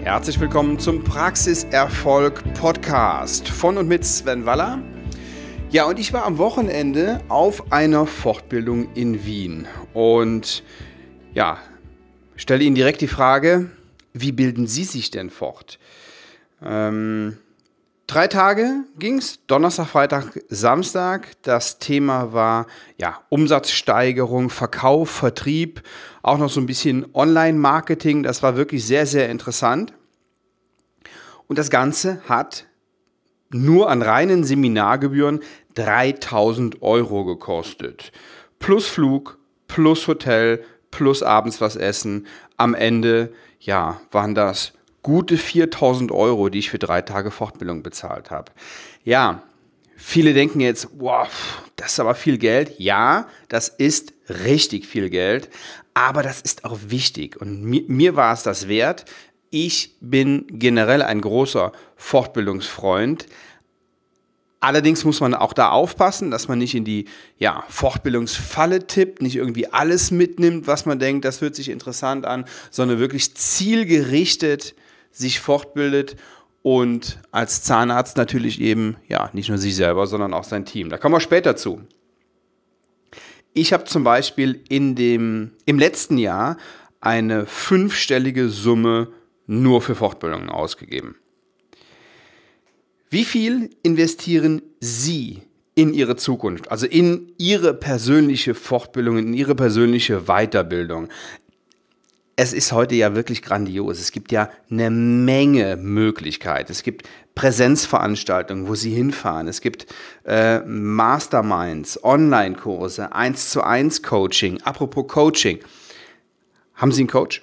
Herzlich willkommen zum Praxiserfolg Podcast von und mit Sven Waller. Ja, und ich war am Wochenende auf einer Fortbildung in Wien und ja, stelle Ihnen direkt die Frage, wie bilden Sie sich denn fort? 3 Tage ging es, Donnerstag, Freitag, Samstag. Das Thema war Umsatzsteigerung, Verkauf, Vertrieb, auch noch so ein bisschen Online-Marketing. Das war wirklich sehr, sehr interessant. Und das Ganze hat nur an reinen Seminargebühren 3.000 € gekostet. Plus Flug, plus Hotel, plus abends was essen. Am Ende, waren das gute 4.000 €, die ich für 3 Tage Fortbildung bezahlt habe. Ja, viele denken jetzt, wow, das ist aber viel Geld. Ja, das ist richtig viel Geld, aber das ist auch wichtig und mir war es das wert. Ich bin generell ein großer Fortbildungsfreund. Allerdings muss man auch da aufpassen, dass man nicht in die Fortbildungsfalle tippt, nicht irgendwie alles mitnimmt, was man denkt, das hört sich interessant an, sondern wirklich zielgerichtet sich fortbildet und als Zahnarzt natürlich eben, nicht nur sich selber, sondern auch sein Team. Da kommen wir später zu. Ich habe zum Beispiel im letzten Jahr eine 5-stellige Summe nur für Fortbildungen ausgegeben. Wie viel investieren Sie in Ihre Zukunft, also in Ihre persönliche Fortbildung, in Ihre persönliche Weiterbildung? Es ist heute ja wirklich grandios. Es gibt ja eine Menge Möglichkeiten. Es gibt Präsenzveranstaltungen, wo Sie hinfahren. Es gibt Masterminds, Online-Kurse, 1:1 Coaching. Apropos Coaching. Haben Sie einen Coach?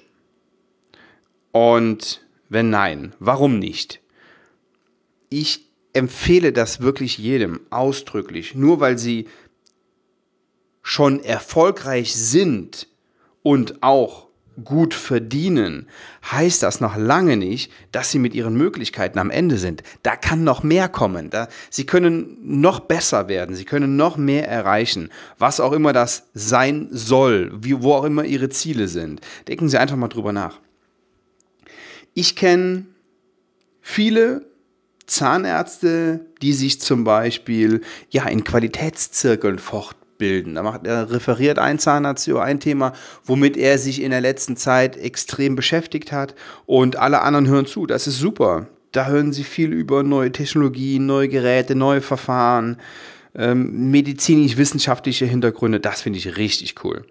Und wenn nein, warum nicht? Ich empfehle das wirklich jedem ausdrücklich. Nur weil Sie schon erfolgreich sind und auch gut verdienen, heißt das noch lange nicht, dass Sie mit Ihren Möglichkeiten am Ende sind. Da kann noch mehr kommen. Sie können noch besser werden. Sie können noch mehr erreichen. Was auch immer das sein soll, wo auch immer Ihre Ziele sind. Denken Sie einfach mal drüber nach. Ich kenne viele Zahnärzte, die sich zum Beispiel in Qualitätszirkeln fortbilden. Da referiert ein Zahnarzt über ein Thema, womit er sich in der letzten Zeit extrem beschäftigt hat und alle anderen hören zu. Das ist super. Da hören sie viel über neue Technologien, neue Geräte, neue Verfahren, medizinisch-wissenschaftliche Hintergründe. Das finde ich richtig cool.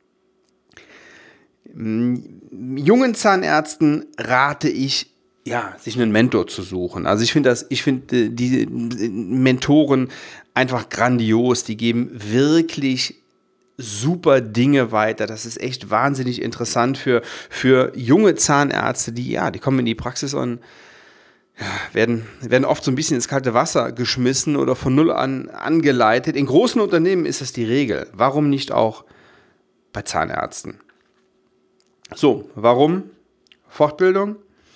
Jungen Zahnärzten rate ich, sich einen Mentor zu suchen. Also ich finde die Mentoren einfach grandios. Die geben wirklich super Dinge weiter. Das ist echt wahnsinnig interessant für junge Zahnärzte, die kommen in die Praxis und werden oft so ein bisschen ins kalte Wasser geschmissen oder von null an angeleitet. In großen Unternehmen ist das die Regel. Warum nicht auch bei Zahnärzten? So, warum Fortbildung?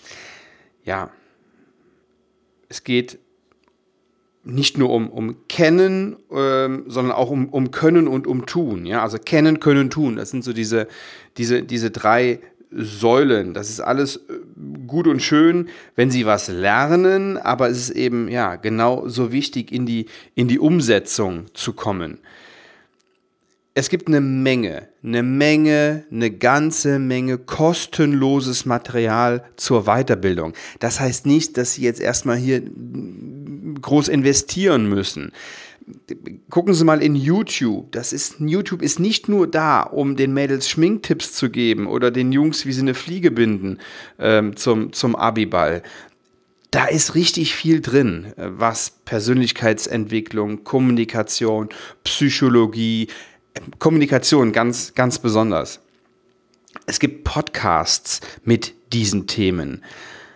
Es geht nicht nur um Kennen, sondern auch um Können und um Tun. Ja? Also Kennen, Können, Tun. Das sind so diese 3 Säulen. Das ist alles gut und schön, wenn Sie was lernen, aber es ist eben genau so wichtig, in die Umsetzung zu kommen. Es gibt eine ganze Menge kostenloses Material zur Weiterbildung. Das heißt nicht, dass Sie jetzt erstmal hier groß investieren müssen. Gucken Sie mal in YouTube. YouTube ist nicht nur da, um den Mädels Schminktipps zu geben oder den Jungs, wie sie eine Fliege binden zum Abiball. Da ist richtig viel drin, was Persönlichkeitsentwicklung, Kommunikation, Psychologie, Kommunikation ganz, ganz besonders. Es gibt Podcasts mit diesen Themen.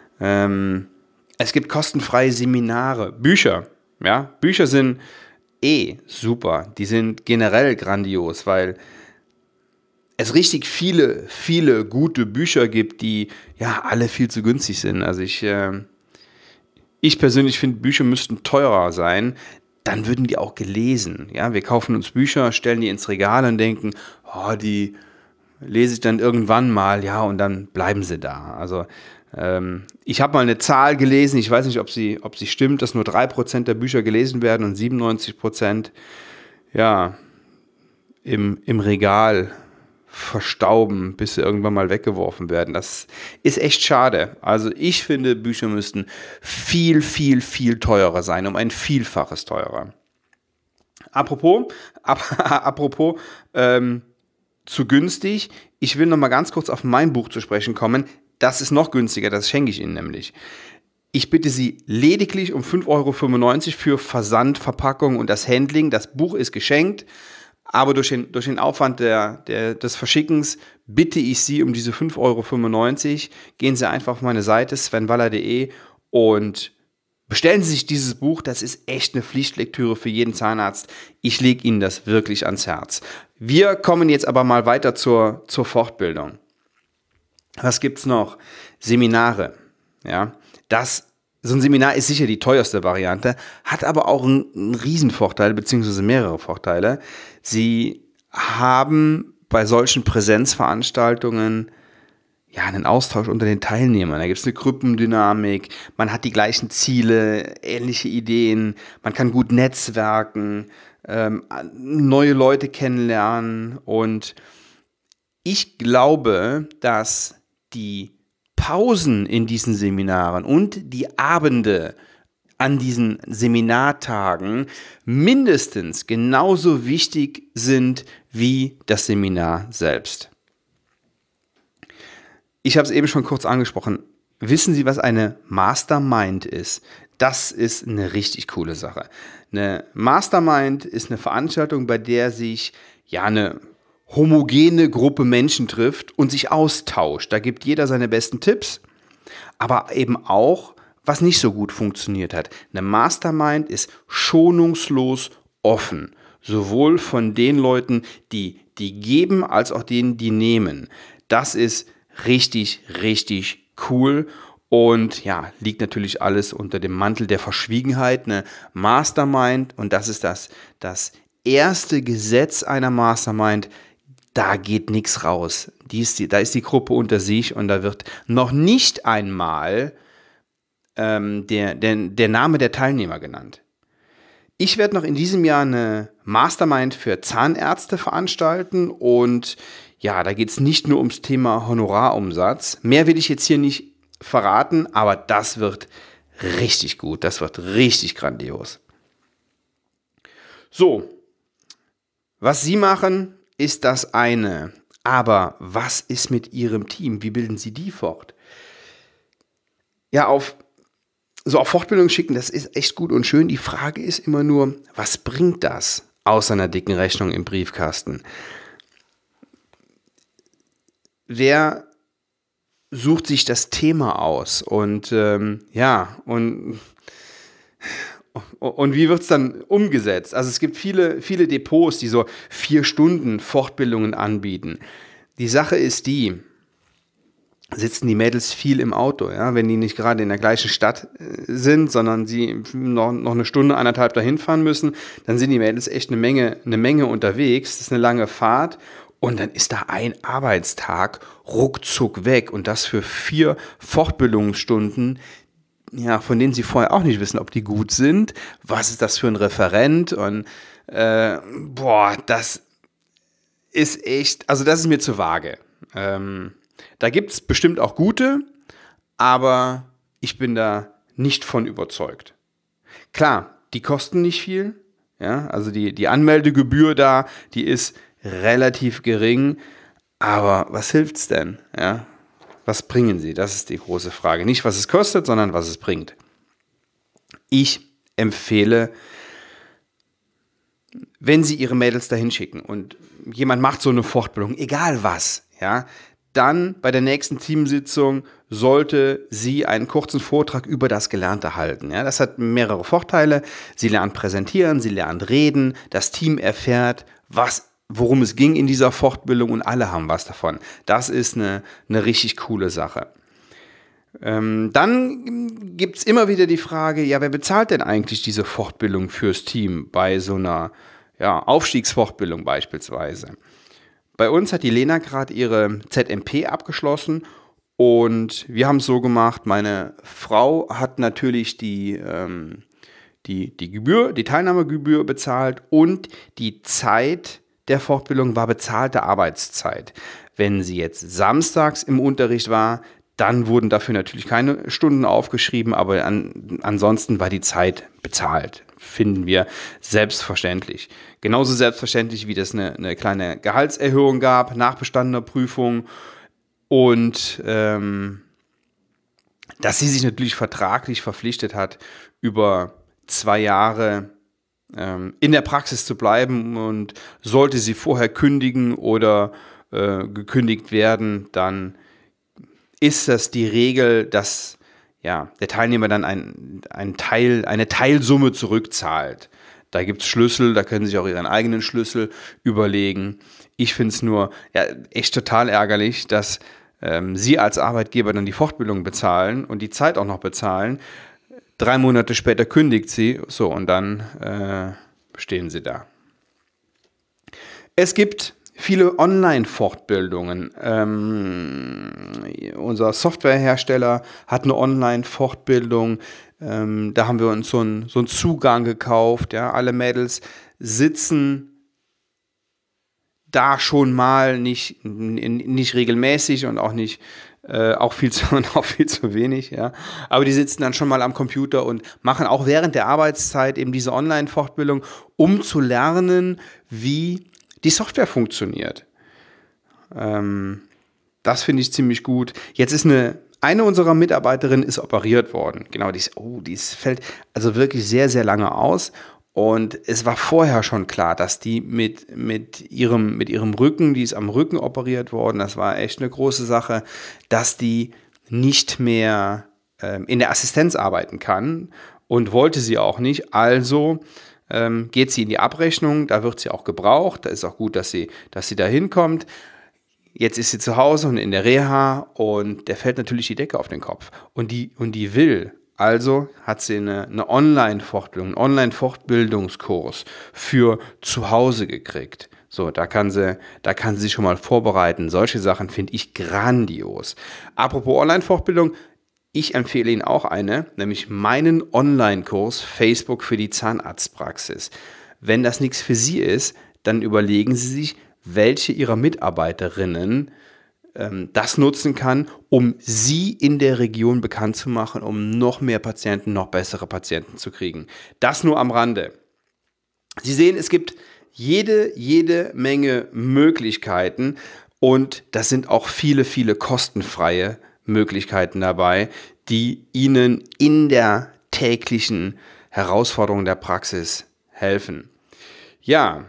Es gibt kostenfreie Seminare, Bücher. Ja? Bücher sind super. Die sind generell grandios, weil es richtig viele, viele gute Bücher gibt, die alle viel zu günstig sind. Also ich persönlich finde, Bücher müssten teurer sein. Dann würden die auch gelesen. Ja, wir kaufen uns Bücher, stellen die ins Regal und denken, die lese ich dann irgendwann mal, und dann bleiben sie da. Also Ich habe mal eine Zahl gelesen, ich weiß nicht, ob sie stimmt, dass nur 3% der Bücher gelesen werden und 97% im Regal verstauben, bis sie irgendwann mal weggeworfen werden. Das ist echt schade. Also ich finde, Bücher müssten viel, viel, viel teurer sein, um ein Vielfaches teurer. Apropos zu günstig, ich will noch mal ganz kurz auf mein Buch zu sprechen kommen. Das ist noch günstiger, das schenke ich Ihnen nämlich. Ich bitte Sie lediglich um 5,95 € für Versand, Verpackung und das Handling. Das Buch ist geschenkt, aber durch den Aufwand des Verschickens bitte ich Sie um diese 5,95 €. Gehen Sie einfach auf meine Seite svenwaller.de und bestellen Sie sich dieses Buch. Das ist echt eine Pflichtlektüre für jeden Zahnarzt. Ich lege Ihnen das wirklich ans Herz. Wir kommen jetzt aber mal weiter zur Fortbildung. Was gibt's noch? Seminare. Ja, so ein Seminar ist sicher die teuerste Variante, hat aber auch einen Riesenvorteil, beziehungsweise mehrere Vorteile. Sie haben bei solchen Präsenzveranstaltungen einen Austausch unter den Teilnehmern. Da gibt es eine Gruppendynamik, man hat die gleichen Ziele, ähnliche Ideen, man kann gut netzwerken, neue Leute kennenlernen und ich glaube, dass die Pausen in diesen Seminaren und die Abende an diesen Seminartagen mindestens genauso wichtig sind wie das Seminar selbst. Ich habe es eben schon kurz angesprochen. Wissen Sie, was eine Mastermind ist? Das ist eine richtig coole Sache. Eine Mastermind ist eine Veranstaltung, bei der sich eine homogene Gruppe Menschen trifft und sich austauscht. Da gibt jeder seine besten Tipps, aber eben auch, was nicht so gut funktioniert hat. Eine Mastermind ist schonungslos offen, sowohl von den Leuten, die geben, als auch denen, die nehmen. Das ist richtig, richtig cool und liegt natürlich alles unter dem Mantel der Verschwiegenheit. Eine Mastermind, und das ist das erste Gesetz einer Mastermind, da geht nichts raus. Da ist die Gruppe unter sich und da wird noch nicht einmal der Name der Teilnehmer genannt. Ich werde noch in diesem Jahr eine Mastermind für Zahnärzte veranstalten und da geht es nicht nur ums Thema Honorarumsatz. Mehr will ich jetzt hier nicht verraten, aber das wird richtig gut. Das wird richtig grandios. So, was Sie machen, ist das eine. Aber was ist mit Ihrem Team? Wie bilden Sie die fort? Auf Fortbildung schicken, das ist echt gut und schön. Die Frage ist immer nur, was bringt das außer einer dicken Rechnung im Briefkasten? Wer sucht sich das Thema aus? Und und wie wird es dann umgesetzt? Also es gibt viele, viele Depots, die so 4 Stunden Fortbildungen anbieten. Die Sache ist die, sitzen die Mädels viel im Auto, wenn die nicht gerade in der gleichen Stadt sind, sondern sie noch eine Stunde, 1,5 dahin fahren müssen, dann sind die Mädels echt eine Menge unterwegs. Das ist eine lange Fahrt und dann ist da ein Arbeitstag ruckzuck weg und das für 4 Fortbildungsstunden, von denen sie vorher auch nicht wissen, ob die gut sind. Was ist das für ein Referent? Und das ist echt, also das ist mir zu vage. Da gibt es bestimmt auch gute, aber ich bin da nicht von überzeugt. Klar, die kosten nicht viel, also die Anmeldegebühr da, die ist relativ gering, aber was hilft's denn, Was bringen sie? Das ist die große Frage. Nicht, was es kostet, sondern was es bringt. Ich empfehle, wenn Sie Ihre Mädels dahin schicken und jemand macht so eine Fortbildung, egal was, dann bei der nächsten Teamsitzung sollte sie einen kurzen Vortrag über das Gelernte halten. Das hat mehrere Vorteile. Sie lernt präsentieren, sie lernt reden, das Team erfährt, worum es ging in dieser Fortbildung und alle haben was davon. Das ist eine richtig coole Sache. Dann gibt es immer wieder die Frage, wer bezahlt denn eigentlich diese Fortbildung fürs Team bei so einer Aufstiegsfortbildung beispielsweise? Bei uns hat die Lena gerade ihre ZMP abgeschlossen Und wir haben es so gemacht, meine Frau hat natürlich die Gebühr, die Teilnahmegebühr bezahlt und die Zeit der Fortbildung war bezahlte Arbeitszeit. Wenn sie jetzt samstags im Unterricht war, dann wurden dafür natürlich keine Stunden aufgeschrieben, aber ansonsten war die Zeit bezahlt. Finden wir selbstverständlich. Genauso selbstverständlich, wie das eine kleine Gehaltserhöhung gab nach bestandener Prüfung und dass sie sich natürlich vertraglich verpflichtet hat, über 2 Jahre in der Praxis zu bleiben und sollte sie vorher kündigen oder gekündigt werden, dann ist das die Regel, dass der Teilnehmer dann eine Teilsumme zurückzahlt. Da gibt es Schlüssel, da können Sie sich auch Ihren eigenen Schlüssel überlegen. Ich finde es nur echt total ärgerlich, dass Sie als Arbeitgeber dann die Fortbildung bezahlen und die Zeit auch noch bezahlen. 3 Monate später kündigt sie, so, und dann stehen Sie da. Es gibt viele Online-Fortbildungen. Unser Softwarehersteller hat eine Online-Fortbildung. Da haben wir uns so einen Zugang gekauft. Ja. Alle Mädels sitzen da schon mal nicht regelmäßig und auch nicht auch viel zu wenig, ja. Aber die sitzen dann schon mal am Computer und machen auch während der Arbeitszeit eben diese Online-Fortbildung, um zu lernen, wie die Software funktioniert. Das finde ich ziemlich gut. Jetzt ist eine unserer Mitarbeiterinnen ist operiert worden. Genau, die fällt also wirklich sehr, sehr lange aus. Und es war vorher schon klar, dass die mit ihrem Rücken, die ist am Rücken operiert worden, das war echt eine große Sache, dass die nicht mehr in der Assistenz arbeiten kann und wollte sie auch nicht. Also geht sie in die Abrechnung, da wird sie auch gebraucht, da ist auch gut, dass sie da hinkommt. Jetzt ist sie zu Hause und in der Reha und der fällt natürlich die Decke auf den Kopf. Und die will. Also hat sie eine Online-Fortbildung, einen Online-Fortbildungskurs für zu Hause gekriegt. So, da kann sie sich schon mal vorbereiten. Solche Sachen finde ich grandios. Apropos Online-Fortbildung, ich empfehle Ihnen auch eine, nämlich meinen Online-Kurs Facebook für die Zahnarztpraxis. Wenn das nichts für Sie ist, dann überlegen Sie sich, welche Ihrer Mitarbeiterinnen das nutzen kann, um Sie in der Region bekannt zu machen, um noch mehr Patienten, noch bessere Patienten zu kriegen. Das nur am Rande. Sie sehen, es gibt jede Menge Möglichkeiten und das sind auch viele, viele kostenfreie Möglichkeiten dabei, die Ihnen in der täglichen Herausforderung der Praxis helfen. Ja,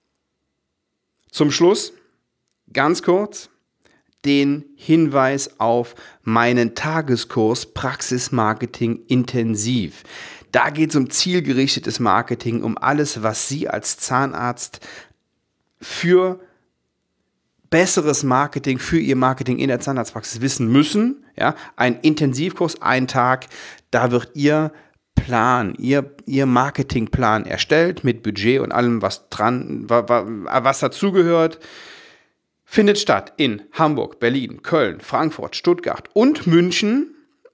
zum Schluss ganz kurz den Hinweis auf meinen Tageskurs Praxismarketing intensiv. Da geht es um zielgerichtetes Marketing, um alles, was Sie als Zahnarzt für besseres Marketing, für Ihr Marketing in der Zahnarztpraxis wissen müssen. Ja, ein Intensivkurs, ein Tag, da wird Ihr Plan, Ihr Marketingplan erstellt mit Budget und allem, was dazugehört. Findet statt in Hamburg, Berlin, Köln, Frankfurt, Stuttgart und München.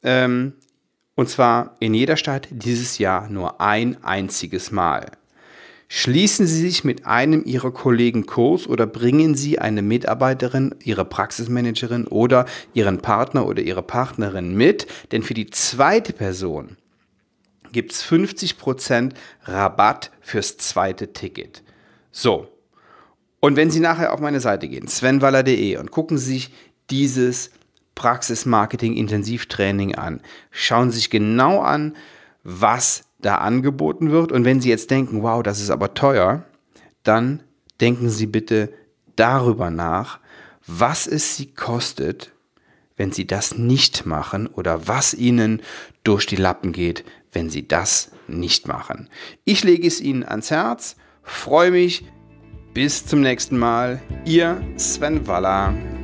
Und zwar in jeder Stadt dieses Jahr nur ein einziges Mal. Schließen Sie sich mit einem Ihrer Kollegen Kurs oder bringen Sie eine Mitarbeiterin, Ihre Praxismanagerin oder Ihren Partner oder Ihre Partnerin mit, denn für die zweite Person gibt es 50% Rabatt fürs zweite Ticket. So. Und wenn Sie nachher auf meine Seite gehen, svenwaller.de, und gucken Sie sich dieses Praxismarketing-Intensivtraining an, schauen Sie sich genau an, was da angeboten wird. Und wenn Sie jetzt denken, wow, das ist aber teuer, dann denken Sie bitte darüber nach, was es Sie kostet, wenn Sie das nicht machen oder was Ihnen durch die Lappen geht, wenn Sie das nicht machen. Ich lege es Ihnen ans Herz, freue mich. Bis zum nächsten Mal, Ihr Sven Waller.